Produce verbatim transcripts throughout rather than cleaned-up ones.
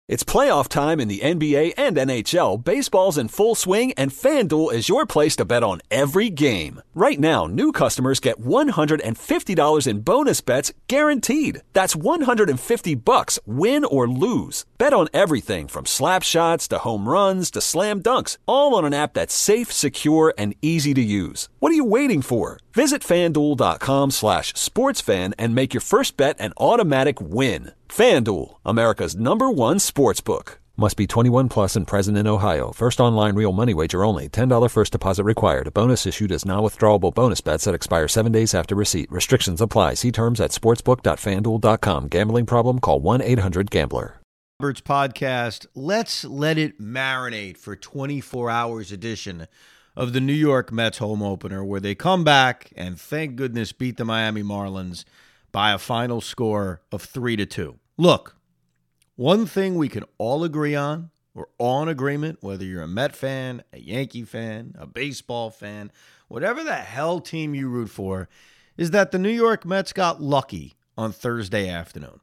It's playoff time in the N B A and N H L. Baseball's in full swing, and FanDuel is your place to bet on every game. Right now, new customers get one hundred fifty dollars in bonus bets guaranteed. That's one hundred fifty bucks, win or lose. Bet on everything from slap shots to home runs to slam dunks, all on an app that's safe, secure, and easy to use. What are you waiting for? Visit FanDuel.com slash sportsfan and make your first bet an automatic win. FanDuel, America's number one sportsbook. Must be twenty-one plus and present in Ohio. First online real money wager only. ten dollars first deposit required. A bonus issued as non-withdrawable bonus bets that expire seven days after receipt. Restrictions apply. See terms at sportsbook dot fan duel dot com. Gambling problem? Call one eight hundred gambler. Roberts podcast. Let's let it marinate for twenty-four hours edition of the New York Mets home opener, where they come back and thank goodness beat the Miami Marlins by a final score of three to two. Look, one thing we can all agree on, we're all in agreement, whether you're a Met fan, a Yankee fan, a baseball fan, whatever the hell team you root for, is that the New York Mets got lucky on Thursday afternoon.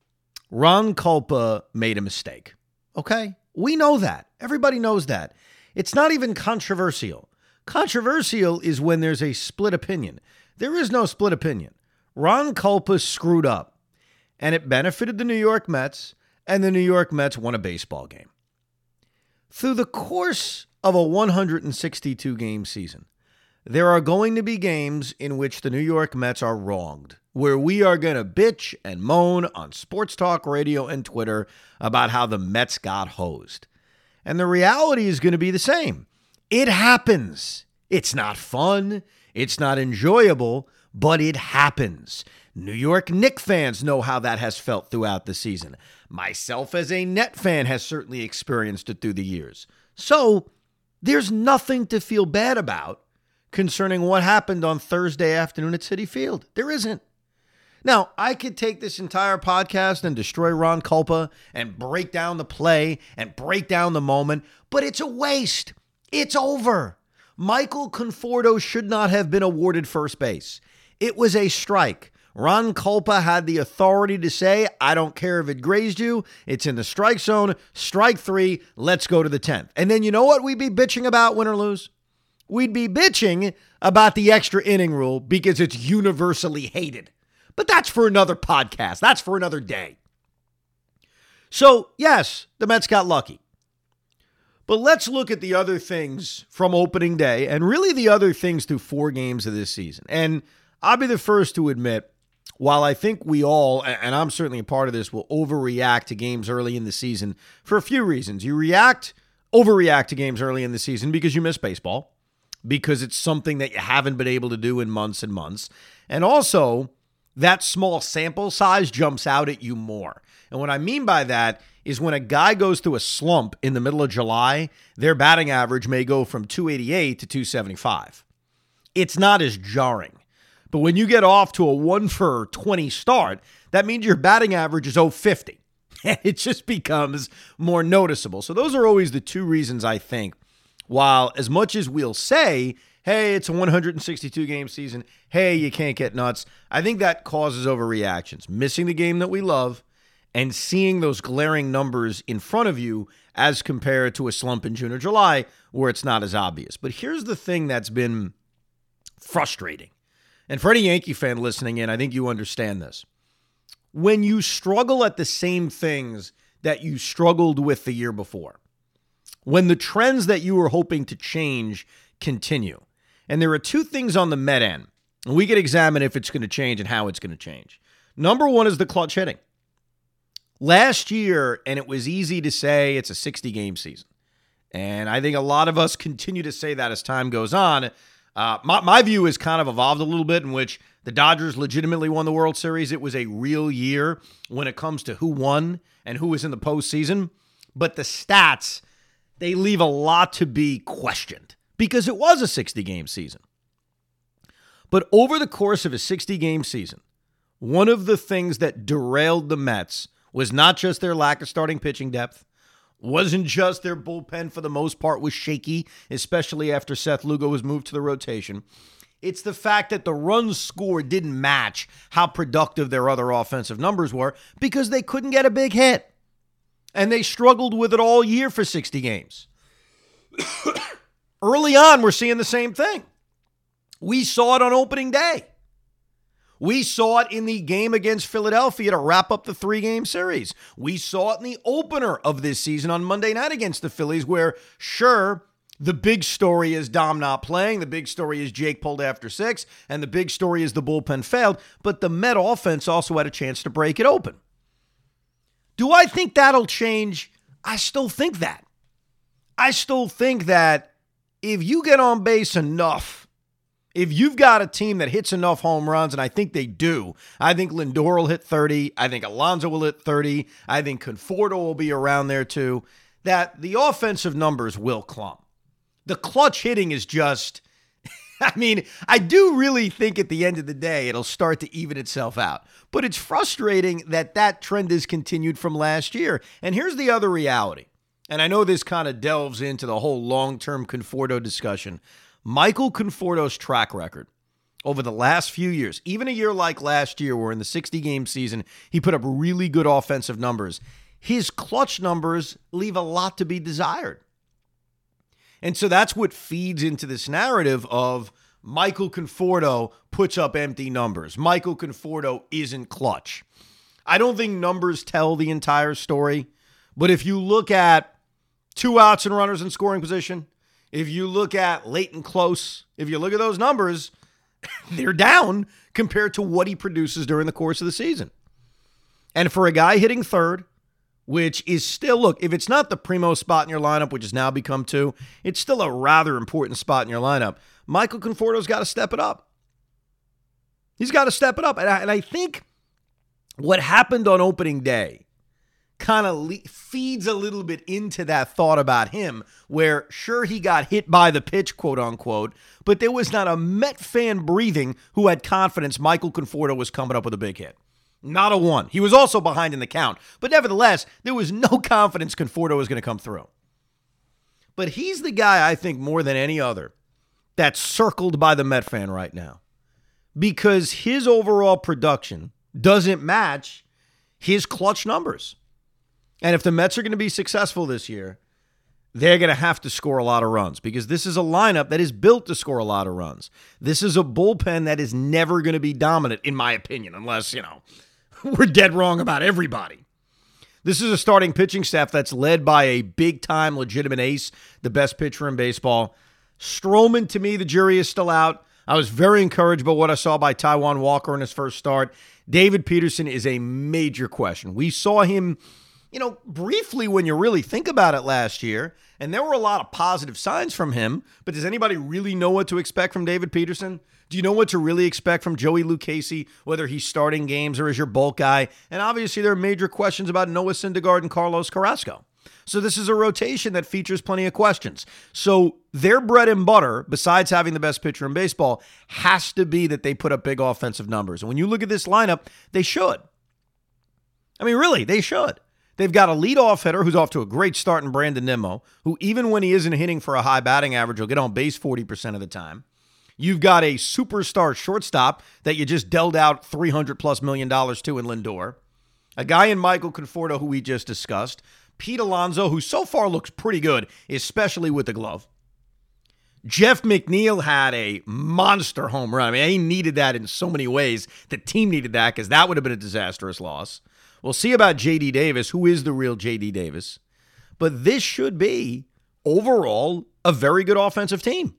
Ron Kulpa made a mistake. Okay? We know that. Everybody knows that. It's not even controversial. Controversial is when there's a split opinion. There is no split opinion. Ron Kulpa screwed up, and it benefited the New York Mets, and the New York Mets won a baseball game. Through the course of a one hundred sixty-two game season, there are going to be games in which the New York Mets are wronged, where we are going to bitch and moan on sports talk radio and Twitter about how the Mets got hosed. And the reality is going to be the same. It happens. It's not fun. It's not enjoyable, but it happens. New York Knicks fans know how that has felt throughout the season. Myself as a Net fan has certainly experienced it through the years. So there's nothing to feel bad about concerning what happened on Thursday afternoon at Citi Field. There isn't. Now, I could take this entire podcast and destroy Ron Kulpa and break down the play and break down the moment, but it's a waste. It's over. Michael Conforto should not have been awarded first base. It was a strike. Ron Kulpa had the authority to say, I don't care if it grazed you. It's in the strike zone. Strike three. Let's go to the tenth. And then you know what we'd be bitching about, win or lose? We'd be bitching about the extra inning rule because it's universally hated. But that's for another podcast. That's for another day. So, yes, the Mets got lucky. But let's look at the other things from opening day and really the other things through four games of this season. And I'll be the first to admit, while I think we all, and I'm certainly a part of this, will overreact to games early in the season for a few reasons. You react, overreact to games early in the season because you miss baseball, because it's something that you haven't been able to do in months and months. And also, that small sample size jumps out at you more. And what I mean by that is when a guy goes through a slump in the middle of July, their batting average may go from two eighty-eight to two seventy-five. It's not as jarring. But when you get off to a one for twenty start, that means your batting average is oh fifty. It just becomes more noticeable. So those are always the two reasons I think, while as much as we'll say, hey, it's a one hundred sixty-two game season, hey, you can't get nuts, I think that causes overreactions. Missing the game that we love and seeing those glaring numbers in front of you as compared to a slump in June or July where it's not as obvious. But here's the thing that's been frustrating. And for any Yankee fan listening in, I think you understand this. When you struggle at the same things that you struggled with the year before, when the trends that you were hoping to change continue, and there are two things on the Met end, and we can examine if it's going to change and how it's going to change. Number one is the clutch hitting. Last year, and it was easy to say it's a sixty game season. And I think a lot of us continue to say that as time goes on. Uh, my, my view has kind of evolved a little bit, in which the Dodgers legitimately won the World Series. It was a real year when it comes to who won and who was in the postseason. But the stats, they leave a lot to be questioned because it was a sixty game season. But over the course of a sixty game season, one of the things that derailed the Mets was not just their lack of starting pitching depth, wasn't just their bullpen for the most part was shaky, especially after Seth Lugo was moved to the rotation. It's the fact that the runs scored didn't match how productive their other offensive numbers were because they couldn't get a big hit. And they struggled with it all year for sixty games. Early on, we're seeing the same thing. We saw it on opening day. We saw it in the game against Philadelphia to wrap up the three-game series. We saw it in the opener of this season on Monday night against the Phillies, where, sure, the big story is Dom not playing, the big story is Jake pulled after six, and the big story is the bullpen failed, but the Met offense also had a chance to break it open. Do I think that'll change? I still think that. I still think that if you get on base enough, if you've got a team that hits enough home runs, and I think they do, I think Lindor will hit thirty, I think Alonso will hit thirty, I think Conforto will be around there too, that the offensive numbers will clump. The clutch hitting is just, I mean, I do really think at the end of the day, it'll start to even itself out. But it's frustrating that that trend has continued from last year. And here's the other reality. And I know this kind of delves into the whole long-term Conforto discussion. Michael Conforto's track record over the last few years, even a year like last year where in the sixty-game season, he put up really good offensive numbers. His clutch numbers leave a lot to be desired. And so that's what feeds into this narrative of Michael Conforto puts up empty numbers. Michael Conforto isn't clutch. I don't think numbers tell the entire story, but if you look at two outs and runners in scoring position, if you look at late and close, if you look at those numbers, they're down compared to what he produces during the course of the season. And for a guy hitting third, which is still, look, if it's not the primo spot in your lineup, which has now become two, it's still a rather important spot in your lineup. Michael Conforto's got to step it up. He's got to step it up. And I, and I think what happened on opening day kind of le- feeds a little bit into that thought about him, where sure, he got hit by the pitch, quote unquote, but there was not a Met fan breathing who had confidence Michael Conforto was coming up with a big hit. Not a one. He was also behind in the count. But nevertheless, there was no confidence Conforto was going to come through. But he's the guy, I think, more than any other, that's circled by the Met fan right now. Because his overall production doesn't match his clutch numbers. And if the Mets are going to be successful this year, they're going to have to score a lot of runs. Because this is a lineup that is built to score a lot of runs. This is a bullpen that is never going to be dominant, in my opinion, unless, you know, we're dead wrong about everybody. This is a starting pitching staff that's led by a big-time legitimate ace, the best pitcher in baseball. Stroman, to me, the jury is still out. I was very encouraged by what I saw by Taijuan Walker in his first start. David Peterson is a major question. We saw him, you know, briefly when you really think about it last year, and there were a lot of positive signs from him, but does anybody really know what to expect from David Peterson? Do you know what to really expect from Joey Lucchesi, whether he's starting games or is your bulk guy? And obviously there are major questions about Noah Syndergaard and Carlos Carrasco. So this is a rotation that features plenty of questions. So their bread and butter, besides having the best pitcher in baseball, has to be that they put up big offensive numbers. And when you look at this lineup, they should. I mean, really, they should. They've got a leadoff hitter who's off to a great start in Brandon Nimmo, who even when he isn't hitting for a high batting average, will get on base forty percent of the time. You've got a superstar shortstop that you just dealt out three hundred plus million dollars to in Lindor. A guy in Michael Conforto, who we just discussed. Pete Alonso, who so far looks pretty good, especially with the glove. Jeff McNeil had a monster home run. I mean, he needed that in so many ways. The team needed that because that would have been a disastrous loss. We'll see about J D Davis, who is the real J D Davis. But this should be, overall, a very good offensive team.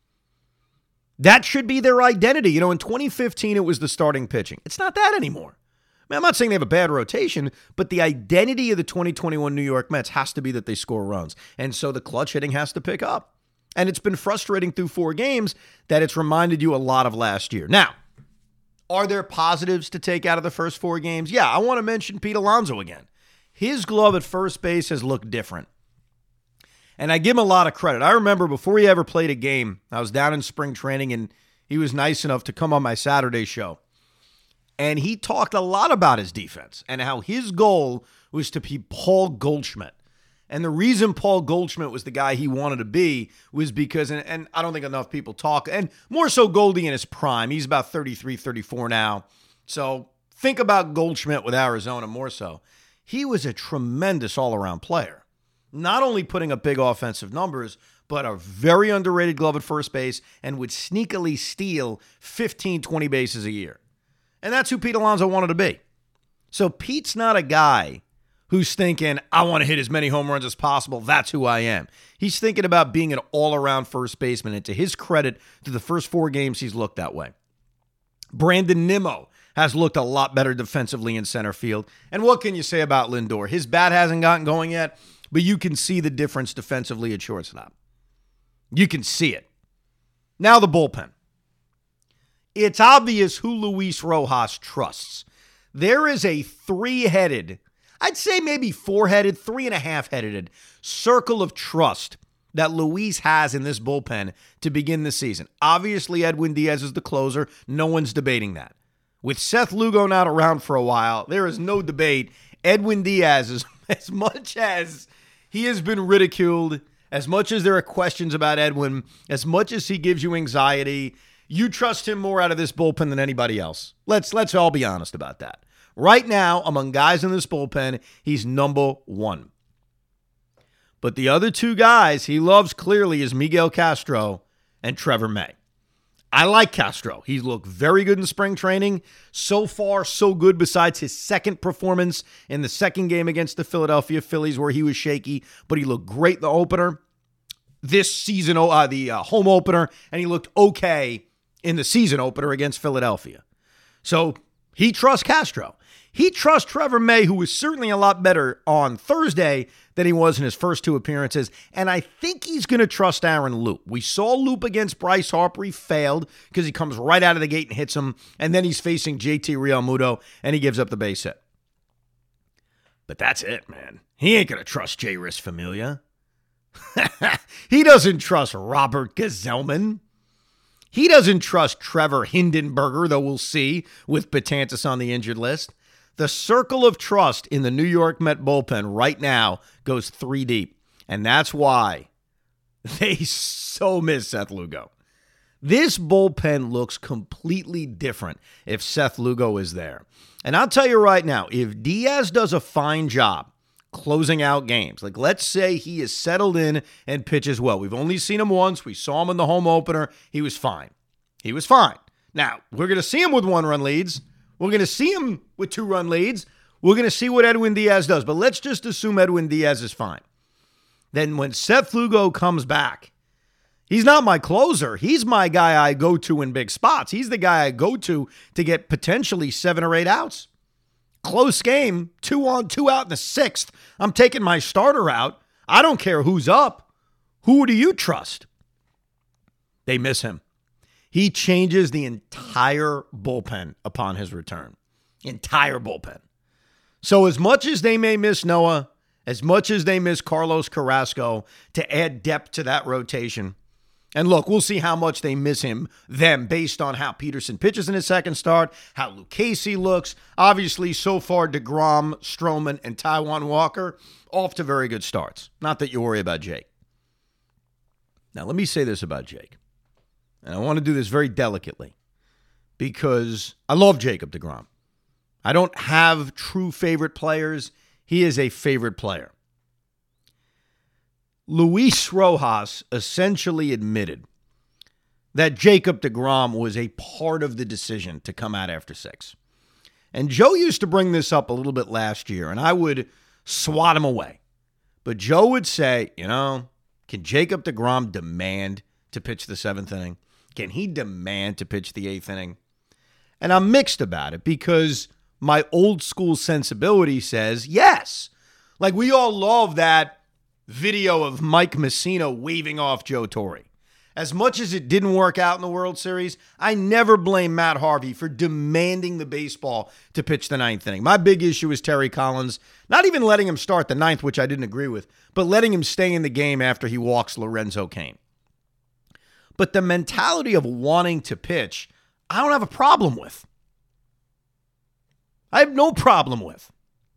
That should be their identity. You know, in twenty fifteen, it was the starting pitching. It's not that anymore. I mean, I'm not saying they have a bad rotation, but the identity of the twenty twenty-one New York Mets has to be that they score runs. And so the clutch hitting has to pick up. And it's been frustrating through four games that it's reminded you a lot of last year. Now, are there positives to take out of the first four games? Yeah, I want to mention Pete Alonso again. His glove at first base has looked different. And I give him a lot of credit. I remember before he ever played a game, I was down in spring training, and he was nice enough to come on my Saturday show. And he talked a lot about his defense and how his goal was to be Paul Goldschmidt. And the reason Paul Goldschmidt was the guy he wanted to be was because, and, and I don't think enough people talk, and more so Goldie in his prime. He's about thirty-three, thirty-four now. So think about Goldschmidt with Arizona more so. he was a tremendous all-around player. Not only putting up big offensive numbers, but a very underrated glove at first base and would sneakily steal fifteen, twenty bases a year. And that's who Pete Alonso wanted to be. So Pete's not a guy who's thinking, I want to hit as many home runs as possible. That's who I am. He's thinking about being an all-around first baseman. And to his credit, through the first four games, he's looked that way. Brandon Nimmo has looked a lot better defensively in center field. And what can you say about Lindor? His bat hasn't gotten going yet, but you can see the difference defensively at shortstop. You can see it. Now the bullpen. It's obvious who Luis Rojas trusts. There is a three-headed, I'd say maybe four-headed, three and a half-headed circle of trust that Luis has in this bullpen to begin the season. Obviously, Edwin Diaz is the closer. No one's debating that. With Seth Lugo not around for a while, there is no debate. Edwin Diaz, is, as much as he has been ridiculed, as much as there are questions about Edwin, as much as he gives you anxiety, you trust him more out of this bullpen than anybody else. Let's let's all be honest about that. Right now, among guys in this bullpen, he's number one. But the other two guys he loves clearly is Miguel Castro and Trevor May. I like Castro. He's looked very good in spring training. So far, so good besides his second performance in the second game against the Philadelphia Phillies where he was shaky, but he looked great in the opener. This season, uh, the uh, home opener, and he looked okay in the season opener against Philadelphia. So he trusts Castro. He trusts Trevor May, who was certainly a lot better on Thursday than he was in his first two appearances. And I think he's going to trust Aaron Loup. We saw Loup against Bryce Harper. He failed because he comes right out of the gate and hits him. And then he's facing J T Realmuto, and he gives up the base hit. But that's it, man. He ain't going to trust Jeurys Familia. He doesn't trust Robert Gazelman. He doesn't trust Trevor Hindenburger, though we'll see with Betances on the injured list. The circle of trust in the New York Met bullpen right now goes three deep. And that's why they so miss Seth Lugo. This bullpen looks completely different if Seth Lugo is there. And I'll tell you right now, if Diaz does a fine job closing out games, like let's say he is settled in and pitches well. We've only seen him once. We saw him in the home opener. He was fine. He was fine. Now, we're going to see him with one-run leads. We're going to see him with two-run leads. We're going to see what Edwin Diaz does. But let's just assume Edwin Diaz is fine. Then when Seth Lugo comes back, he's not my closer. He's my guy I go to in big spots. He's the guy I go to to get potentially seven or eight outs. Close game, two on, two out in the sixth. I'm taking my starter out. I don't care who's up. Who do you trust? They miss him. He changes the entire bullpen upon his return. Entire bullpen. So as much as they may miss Noah, as much as they miss Carlos Carrasco to add depth to that rotation, and look, we'll see how much they miss him, them, based on how Peterson pitches in his second start, how Lucchesi looks. Obviously, so far, DeGrom, Stroman, and Taijuan Walker, off to very good starts. Not that you worry about Jake. Now, let me say this about Jake. And I want to do this very delicately because I love Jacob DeGrom. I don't have true favorite players. He is a favorite player. Luis Rojas essentially admitted that Jacob DeGrom was a part of the decision to come out after six. And Joe used to bring this up a little bit last year, and I would swat him away. But Joe would say, you know, can Jacob DeGrom demand to pitch the seventh inning? Can he demand to pitch the eighth inning? And I'm mixed about it because my old school sensibility says yes. Like we all love that video of Mike Messina waving off Joe Torre. As much as it didn't work out in the World Series, I never blame Matt Harvey for demanding the baseball to pitch the ninth inning. My big issue is Terry Collins, not even letting him start the ninth, which I didn't agree with, but letting him stay in the game after he walks Lorenzo Cain. But the mentality of wanting to pitch, I don't have a problem with. I have no problem with.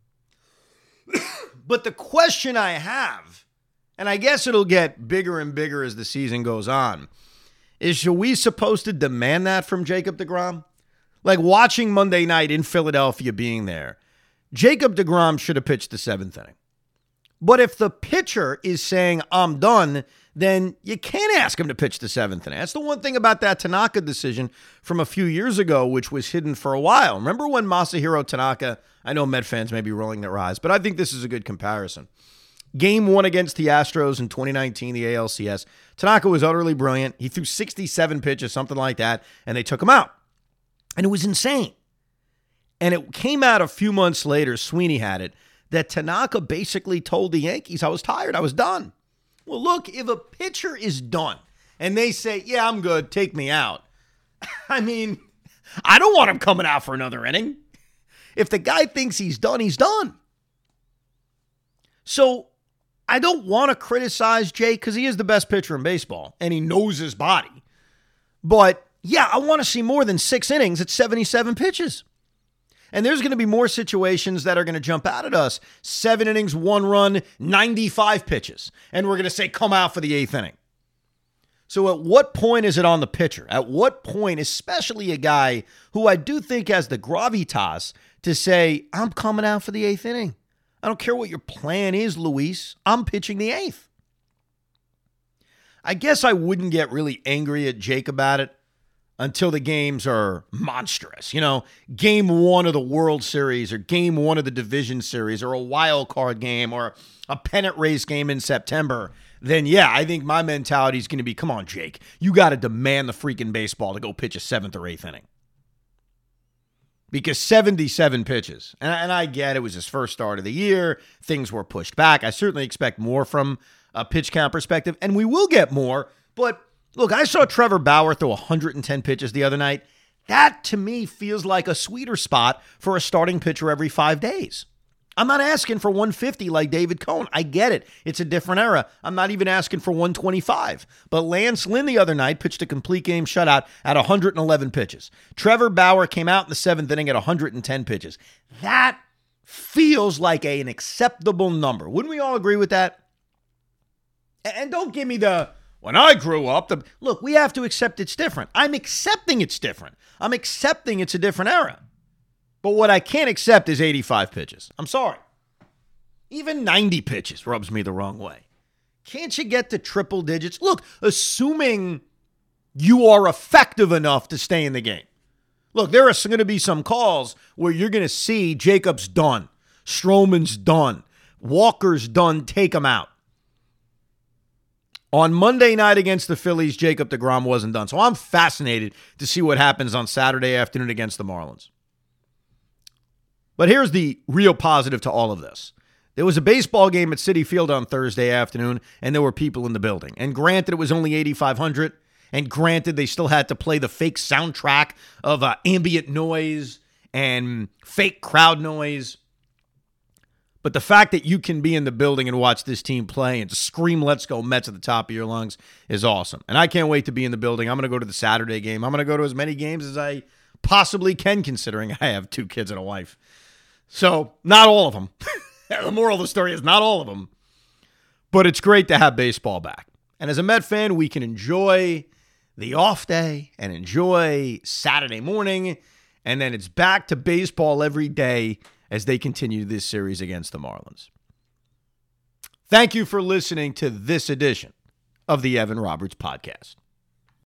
But the question I have, and I guess it'll get bigger and bigger as the season goes on, is should we supposed to demand that from Jacob DeGrom? Like watching Monday night in Philadelphia being there, Jacob deGrom should have pitched the seventh inning. But if the pitcher is saying, I'm done, then you can't ask him to pitch the seventh inning. That's the one thing about that Tanaka decision from a few years ago, which was hidden for a while. Remember when Masahiro Tanaka, I know Met fans may be rolling their eyes, but I think this is a good comparison. Game one against the Astros in twenty nineteen, the A L C S, Tanaka was utterly brilliant. He threw sixty-seven pitches, something like that, and they took him out. And it was insane. And it came out a few months later, Sweeney had it, that Tanaka basically told the Yankees, I was tired, I was done. Well, look, if a pitcher is done and they say, yeah, I'm good, take me out. I mean, I don't want him coming out for another inning. If the guy thinks he's done, he's done. So I don't want to criticize Jake because he is the best pitcher in baseball and he knows his body. But yeah, I want to see more than six innings at seventy-seven pitches. And there's going to be more situations that are going to jump out at us. Seven innings, one run, ninety-five pitches. And we're going to say, come out for the eighth inning. So at what point is it on the pitcher? At what point, especially a guy who I do think has the gravitas to say, I'm coming out for the eighth inning. I don't care what your plan is, Luis. I'm pitching the eighth. I guess I wouldn't get really angry at Jake about it until the games are monstrous. You know, game one of the World Series or game one of the Division Series or a wild card game or a pennant race game in September. Then, yeah, I think my mentality is going to be, come on, Jake, you got to demand the freaking baseball to go pitch a seventh or eighth inning. Because seventy-seven pitches, and, and I get it was his first start of the year. Things were pushed back. I certainly expect more from a pitch count perspective, and we will get more. But look, I saw Trevor Bauer throw one hundred ten pitches the other night. That, to me, feels like a sweeter spot for a starting pitcher every five days. I'm not asking for one fifty like David Cone. I get it. It's a different era. I'm not even asking for one twenty-five. But Lance Lynn the other night pitched a complete game shutout at one hundred eleven pitches. Trevor Bauer came out in the seventh inning at one hundred ten pitches. That feels like a, an acceptable number. Wouldn't we all agree with that? And don't give me the, when I grew up, the look, we have to accept it's different. I'm accepting it's different. I'm accepting it's a different era. But what I can't accept is eighty-five pitches. I'm sorry. Even ninety pitches rubs me the wrong way. Can't you get to triple digits? Look, assuming you are effective enough to stay in the game. Look, there are going to be some calls where you're going to see Jacob's done, Stroman's done, Walker's done, take him out. On Monday night against the Phillies, Jacob deGrom wasn't done. So I'm fascinated to see what happens on Saturday afternoon against the Marlins. But here's the real positive to all of this. There was a baseball game at Citi Field on Thursday afternoon, and there were people in the building. And granted, it was only eighty-five hundred. And granted, they still had to play the fake soundtrack of uh, ambient noise and fake crowd noise. But the fact that you can be in the building and watch this team play and scream, let's go Mets at the top of your lungs is awesome. And I can't wait to be in the building. I'm going to go to the Saturday game. I'm going to go to as many games as I possibly can, considering I have two kids and a wife. So, not all of them. The moral of the story is not all of them. But it's great to have baseball back. And as a Met fan, we can enjoy the off day and enjoy Saturday morning. And then it's back to baseball every day as they continue this series against the Marlins. Thank you for listening to this edition of the Evan Roberts Podcast.